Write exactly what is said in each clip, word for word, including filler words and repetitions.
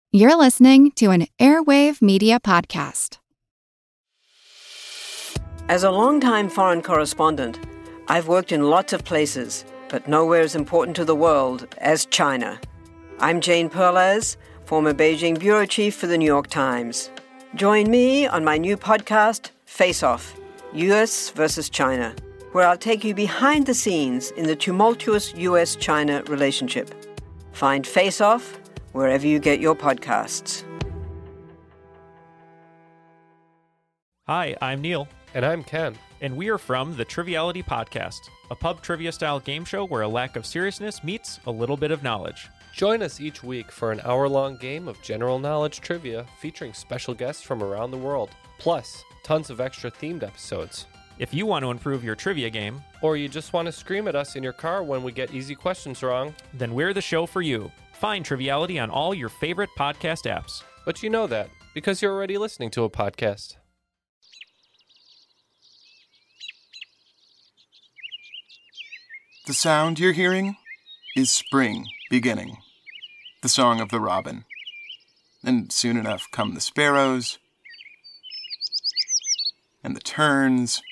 You're listening to an Airwave Media Podcast. As a longtime foreign correspondent, I've worked in lots of places, but nowhere as important to the world as China. I'm Jane Perlez, former Beijing bureau chief for the New York Times. Join me on my new podcast, Face Off, U S versus China, where I'll take you behind the scenes in the tumultuous U S China relationship. Find Face Off wherever you get your podcasts. Hi, I'm Neil. And I'm Ken. And we are from the Triviality Podcast, a pub trivia-style game show where a lack of seriousness meets a little bit of knowledge. Join us each week for an hour-long game of general knowledge trivia featuring special guests from around the world, plus tons of extra themed episodes. If you want to improve your trivia game, or you just want to scream at us in your car when we get easy questions wrong, then we're the show for you. Find Triviality on all your favorite podcast apps. But you know that, because you're already listening to a podcast. The sound you're hearing is spring beginning, the song of the robin. And soon enough come the sparrows, and the terns,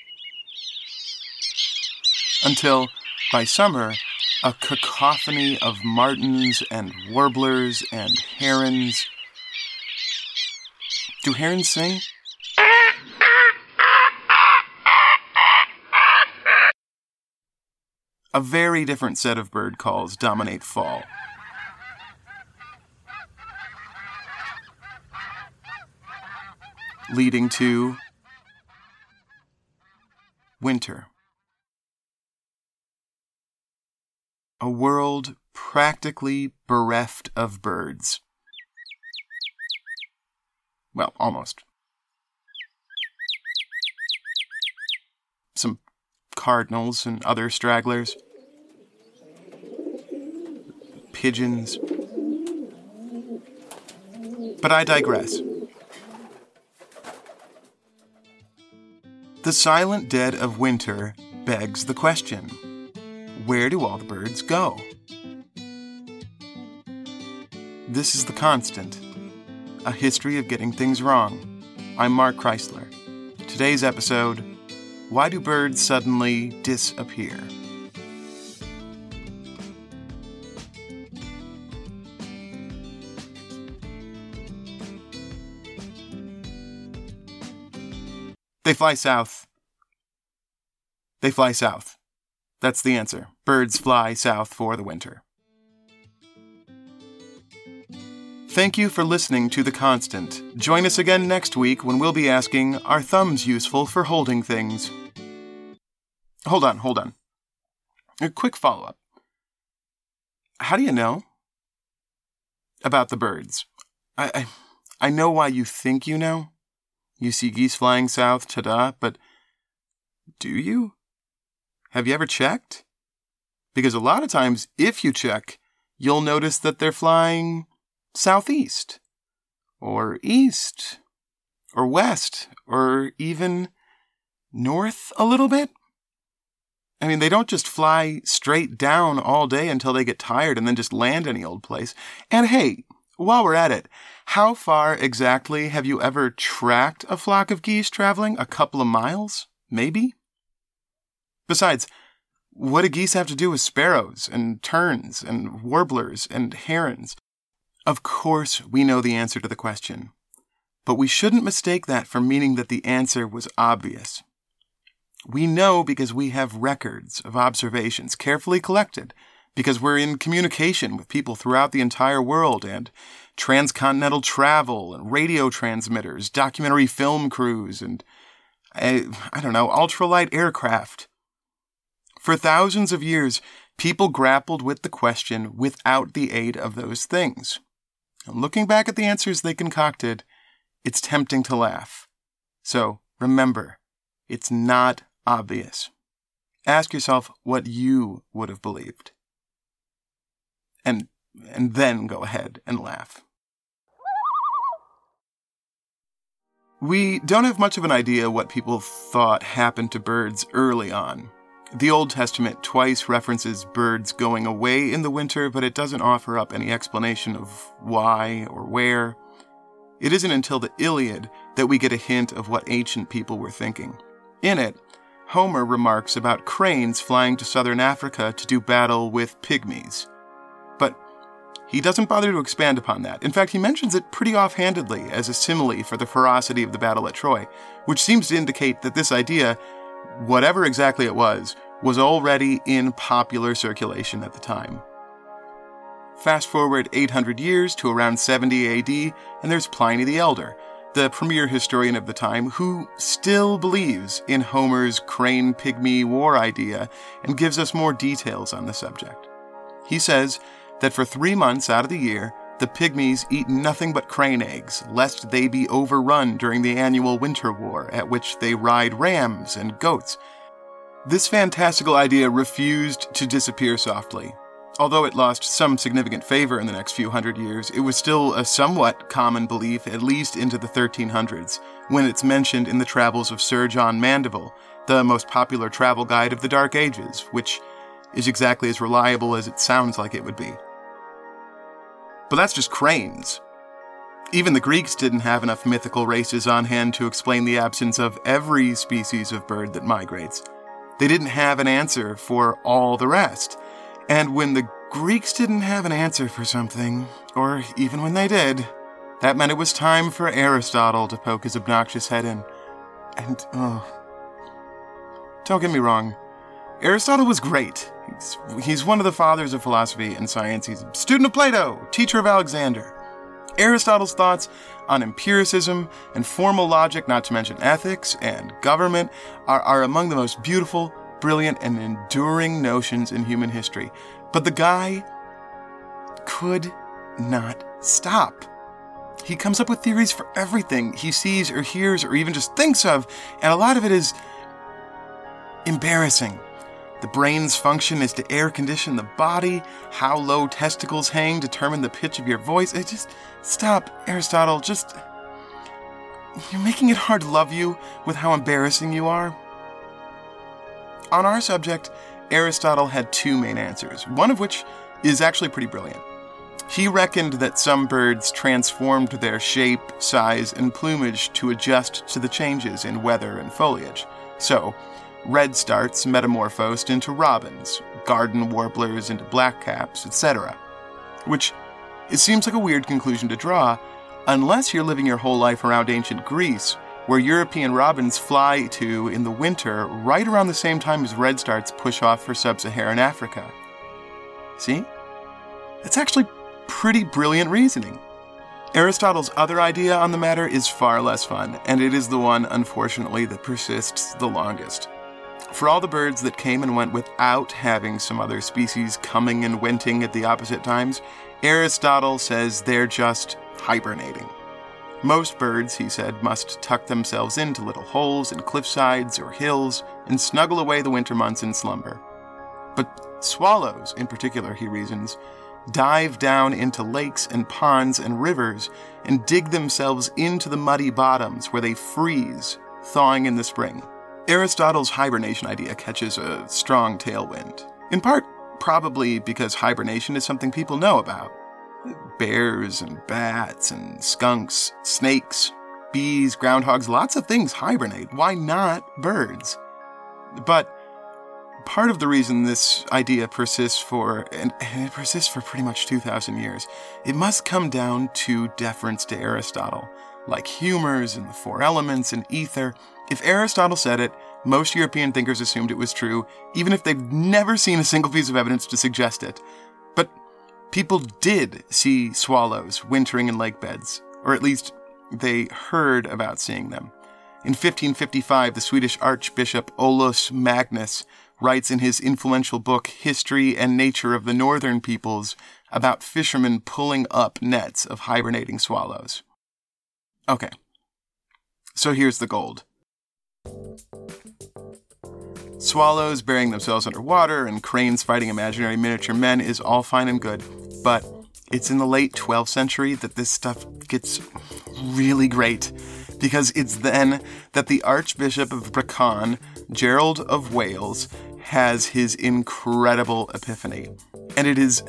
until, by summer, a cacophony of martins and warblers and herons. Do herons sing? A very different set of bird calls dominate fall. Leading to winter. A world practically bereft of birds. Well, almost. Some cardinals and other stragglers. Pigeons. But I digress. The silent dead of winter begs the question. Where do all the birds go? This is The Constant, a history of getting things wrong. I'm Mark Chrysler. Today's episode, why do birds suddenly disappear? They fly south. They fly south. That's the answer. Birds fly south for the winter. Thank you for listening to The Constant. Join us again next week when we'll be asking, are thumbs useful for holding things? Hold on, hold on. A quick follow-up. How do you know about the birds? I, I, I know why you think you know. You see geese flying south, ta-da, but do you? Have you ever checked? Because a lot of times, if you check, you'll notice that they're flying southeast, or east, or west, or even north a little bit. I mean, they don't just fly straight down all day until they get tired and then just land any old place. And hey, while we're at it, how far exactly have you ever tracked a flock of geese traveling? A couple of miles? Maybe? Besides, what do geese have to do with sparrows and terns and warblers and herons? Of course, we know the answer to the question, but we shouldn't mistake that for meaning that the answer was obvious. We know because we have records of observations carefully collected, because we're in communication with people throughout the entire world, and transcontinental travel and radio transmitters, documentary film crews, and, I, I don't know, ultralight aircraft. For thousands of years, people grappled with the question without the aid of those things. And looking back at the answers they concocted, it's tempting to laugh. So, remember, it's not obvious. Ask yourself what you would have believed. And, and then go ahead and laugh. We don't have much of an idea what people thought happened to birds early on. The Old Testament twice references birds going away in the winter, but it doesn't offer up any explanation of why or where. It isn't until the Iliad that we get a hint of what ancient people were thinking. In it, Homer remarks about cranes flying to southern Africa to do battle with pygmies. But he doesn't bother to expand upon that. In fact, he mentions it pretty offhandedly as a simile for the ferocity of the battle at Troy, which seems to indicate that this idea, whatever exactly it was, was already in popular circulation at the time. Fast forward eight hundred years to around seventy A D, and there's Pliny the Elder, the premier historian of the time, who still believes in Homer's crane-pygmy war idea and gives us more details on the subject. He says that for three months out of the year, the pygmies eat nothing but crane eggs, lest they be overrun during the annual winter war, at which they ride rams and goats. This fantastical idea refused to disappear softly. Although it lost some significant favor in the next few hundred years, it was still a somewhat common belief, at least into the thirteen hundreds, when it's mentioned in the travels of Sir John Mandeville, the most popular travel guide of the Dark Ages, which is exactly as reliable as it sounds like it would be. But that's just cranes. Even the Greeks didn't have enough mythical races on hand to explain the absence of every species of bird that migrates. They didn't have an answer for all the rest. And when the Greeks didn't have an answer for something, or even when they did, that meant it was time for Aristotle to poke his obnoxious head in. And, oh, don't get me wrong, Aristotle was great. He's, he's one of the fathers of philosophy and science. He's a student of Plato, teacher of Alexander. Aristotle's thoughts on empiricism and formal logic, not to mention ethics and government, are, are among the most beautiful, brilliant, and enduring notions in human history. But the guy could not stop. He comes up with theories for everything he sees or hears or even just thinks of, and a lot of it is embarrassing. The brain's function is to air condition the body. How low testicles hang determine the pitch of your voice. It just, stop, Aristotle, just, you're making it hard to love you with how embarrassing you are. On our subject, Aristotle had two main answers, one of which is actually pretty brilliant. He reckoned that some birds transformed their shape, size, and plumage to adjust to the changes in weather and foliage. So, redstarts metamorphosed into robins, garden warblers into blackcaps, et cetera. Which, it seems like a weird conclusion to draw, unless you're living your whole life around ancient Greece, where European robins fly to in the winter right around the same time as redstarts push off for sub-Saharan Africa. See? It's actually pretty brilliant reasoning. Aristotle's other idea on the matter is far less fun, and it is the one, unfortunately, that persists the longest. For all the birds that came and went without having some other species coming and wenting at the opposite times, Aristotle says they're just hibernating. Most birds, he said, must tuck themselves into little holes in cliffsides or hills and snuggle away the winter months in slumber. But swallows, in particular, he reasons, dive down into lakes and ponds and rivers and dig themselves into the muddy bottoms where they freeze, thawing in the spring. Aristotle's hibernation idea catches a strong tailwind, in part probably because hibernation is something people know about. Bears and bats and skunks, snakes, bees, groundhogs, lots of things hibernate. Why not birds? But part of the reason this idea persists for, and it persists for pretty much two thousand years, it must come down to deference to Aristotle. Like humors and the four elements and ether, if Aristotle said it, most European thinkers assumed it was true, even if they've never seen a single piece of evidence to suggest it. But people did see swallows wintering in lake beds, or at least they heard about seeing them. In fifteen fifty-five, the Swedish Archbishop Olaus Magnus writes in his influential book History and Nature of the Northern Peoples about fishermen pulling up nets of hibernating swallows. Okay, so here's the gold. Swallows burying themselves underwater and cranes fighting imaginary miniature men is all fine and good, but it's in the late twelfth century that this stuff gets really great, because it's then that the Archbishop of Brecon, Gerald of Wales, has his incredible epiphany, and it is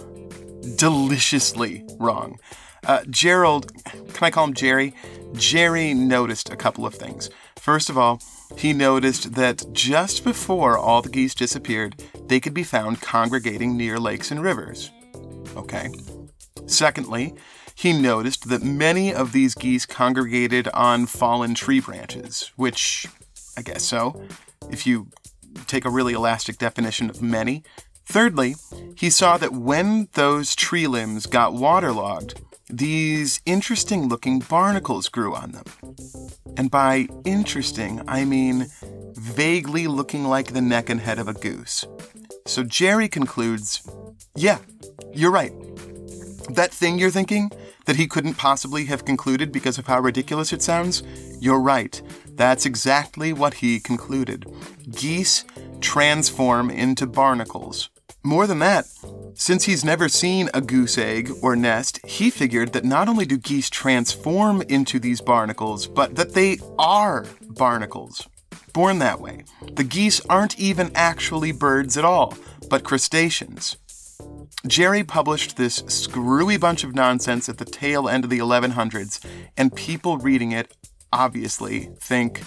deliciously wrong. Uh, Gerald, can I call him Jerry? Jerry noticed a couple of things. First of all, he noticed that just before all the geese disappeared, they could be found congregating near lakes and rivers. Okay. Secondly, he noticed that many of these geese congregated on fallen tree branches, which, I guess so, if you take a really elastic definition of many. Thirdly, he saw that when those tree limbs got waterlogged, these interesting-looking barnacles grew on them. And by interesting, I mean vaguely looking like the neck and head of a goose. So Jerry concludes, yeah, you're right. That thing you're thinking, that he couldn't possibly have concluded because of how ridiculous it sounds, you're right. That's exactly what he concluded. Geese transform into barnacles. More than that, since he's never seen a goose egg or nest, he figured that not only do geese transform into these barnacles, but that they are barnacles. Born that way. The geese aren't even actually birds at all, but crustaceans. Jerry published this screwy bunch of nonsense at the tail end of the eleven hundreds, and people reading it obviously think,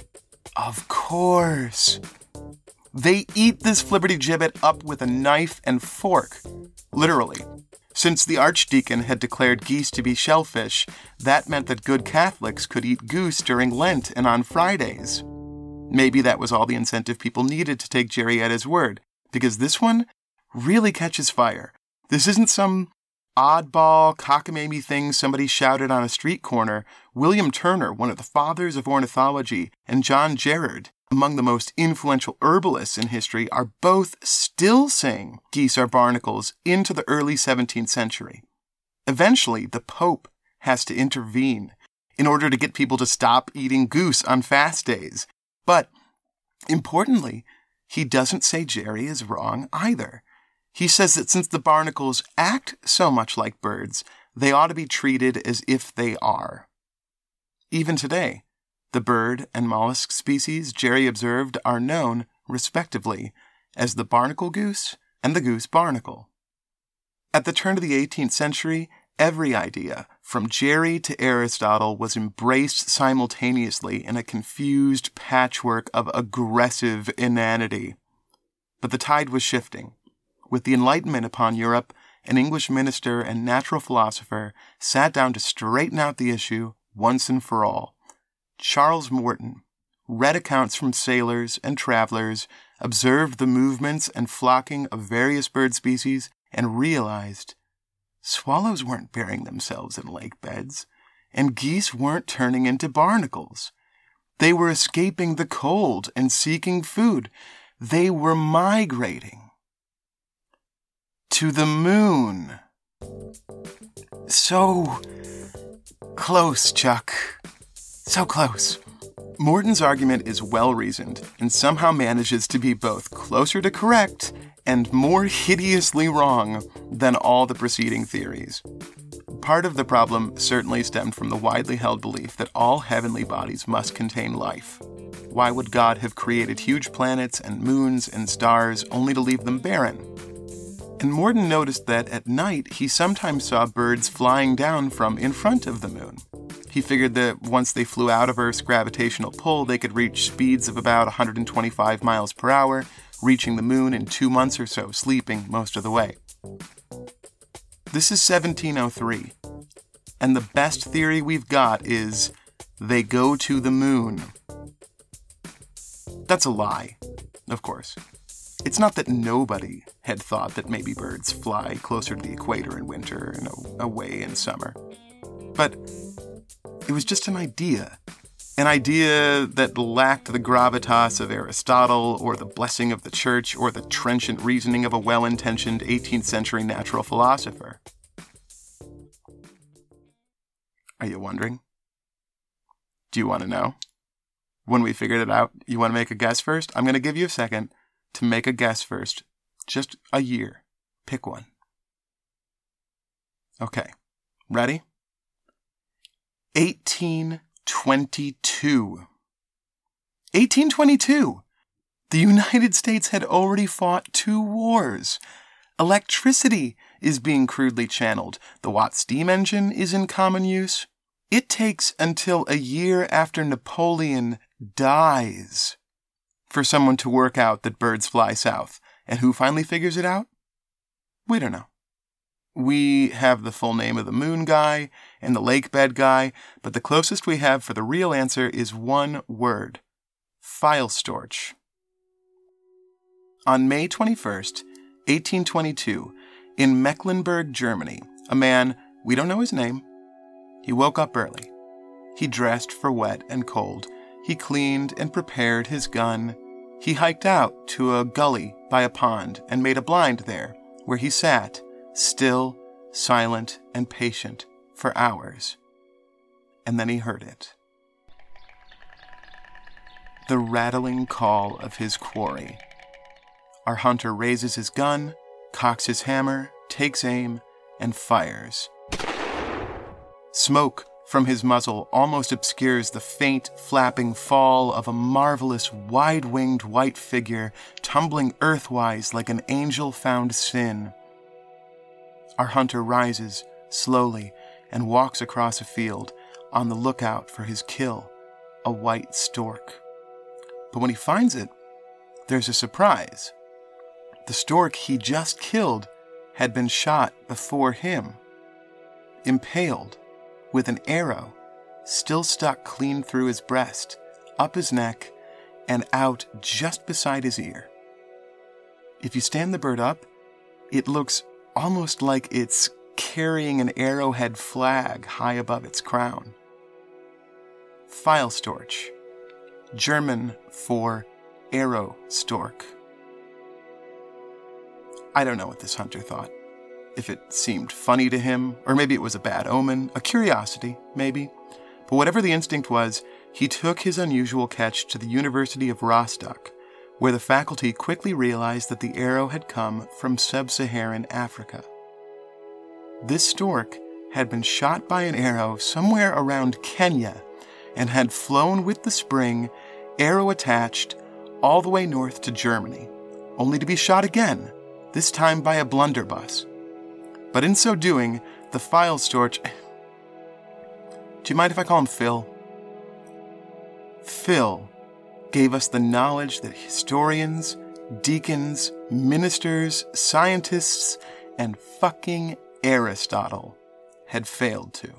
of course. They eat this flibbertigibbet up with a knife and fork. Literally. Since the archdeacon had declared geese to be shellfish, that meant that good Catholics could eat goose during Lent and on Fridays. Maybe that was all the incentive people needed to take Jerry at his word, because this one really catches fire. This isn't some oddball, cockamamie thing somebody shouted on a street corner. William Turner, one of the fathers of ornithology, and John Gerard, among the most influential herbalists in history, are both still saying geese are barnacles into the early seventeenth century. Eventually, the Pope has to intervene in order to get people to stop eating goose on fast days. But, importantly, he doesn't say Jerry is wrong either. He says that since the barnacles act so much like birds, they ought to be treated as if they are. Even today, the bird and mollusk species Jerry observed are known, respectively, as the barnacle goose and the goose barnacle. At the turn of the eighteenth century, every idea, from Jerry to Aristotle, was embraced simultaneously in a confused patchwork of aggressive inanity. But the tide was shifting. With the Enlightenment upon Europe, an English minister and natural philosopher sat down to straighten out the issue once and for all. Charles Morton read accounts from sailors and travelers, observed the movements and flocking of various bird species, and realized swallows weren't burying themselves in lake beds, and geese weren't turning into barnacles. They were escaping the cold and seeking food. They were migrating to the moon. So close, Chuck. So close. Morton's argument is well-reasoned and somehow manages to be both closer to correct and more hideously wrong than all the preceding theories. Part of the problem certainly stemmed from the widely held belief that all heavenly bodies must contain life. Why would God have created huge planets and moons and stars only to leave them barren? And Morton noticed that at night he sometimes saw birds flying down from in front of the moon. He figured that once they flew out of Earth's gravitational pull, they could reach speeds of about one hundred twenty-five miles per hour, reaching the moon in two months or so, sleeping most of the way. This is seventeen oh three, and the best theory we've got is they go to the moon. That's a lie, of course. It's not that nobody had thought that maybe birds fly closer to the equator in winter and away in summer. But it was just an idea. An idea that lacked the gravitas of Aristotle or the blessing of the church or the trenchant reasoning of a well-intentioned eighteenth century natural philosopher. Are you wondering? Do you want to know? When we figured it out, you want to make a guess first? I'm going to give you a second to make a guess first. Just a year. Pick one. Okay. Ready? eighteen twenty-two. eighteen twenty-two. The United States had already fought two wars. Electricity is being crudely channeled. The Watt steam engine is in common use. It takes until a year after Napoleon dies for someone to work out that birds fly south. And who finally figures it out? We don't know. We have the full name of the moon guy and the lake bed guy, but the closest we have for the real answer is one word: Filestorch. On May twenty-first, eighteen twenty-two, in Mecklenburg, Germany, a man, we don't know his name, he woke up early. He dressed for wet and cold. He cleaned and prepared his gun. He hiked out to a gully by a pond and made a blind there, where he sat, still, silent, and patient, for hours. And then he heard it. The rattling call of his quarry. Our hunter raises his gun, cocks his hammer, takes aim, and fires. Smoke from his muzzle almost obscures the faint, flapping fall of a marvelous, wide-winged white figure tumbling earthwise like an angel found sin. Our hunter rises slowly and walks across a field on the lookout for his kill, a white stork. But when he finds it, there's a surprise. The stork he just killed had been shot before him, impaled with an arrow still stuck clean through his breast, up his neck, and out just beside his ear. If you stand the bird up, it looks almost like it's carrying an arrowhead flag high above its crown. Filestorch, German for arrow stork. I don't know what this hunter thought. If it seemed funny to him, or maybe it was a bad omen, a curiosity, maybe. But whatever the instinct was, he took his unusual catch to the University of Rostock, where the faculty quickly realized that the arrow had come from sub-Saharan Africa. This stork had been shot by an arrow somewhere around Kenya and had flown with the spring, arrow attached, all the way north to Germany, only to be shot again, this time by a blunderbuss. But in so doing, the Filestorch... Do you mind if I call him Phil? Phil gave us the knowledge that historians, deacons, ministers, scientists, and fucking Aristotle had failed to.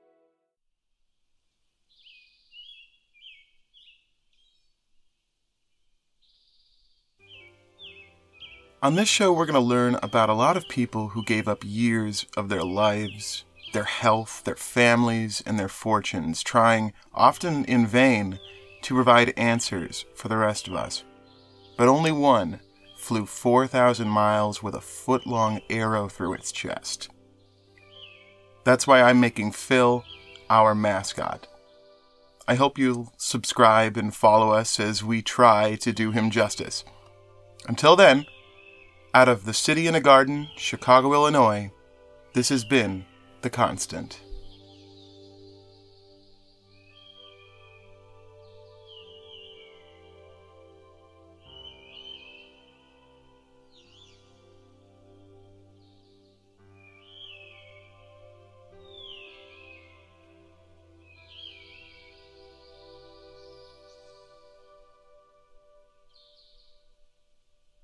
On this show, we're going to learn about a lot of people who gave up years of their lives, their health, their families, and their fortunes, trying, often in vain, to provide answers for the rest of us. But only one flew four thousand miles with a foot-long arrow through its chest. That's why I'm making Phil our mascot. I hope you'll subscribe and follow us as we try to do him justice. Until then, out of the city in a garden, Chicago, Illinois, this has been The Constant.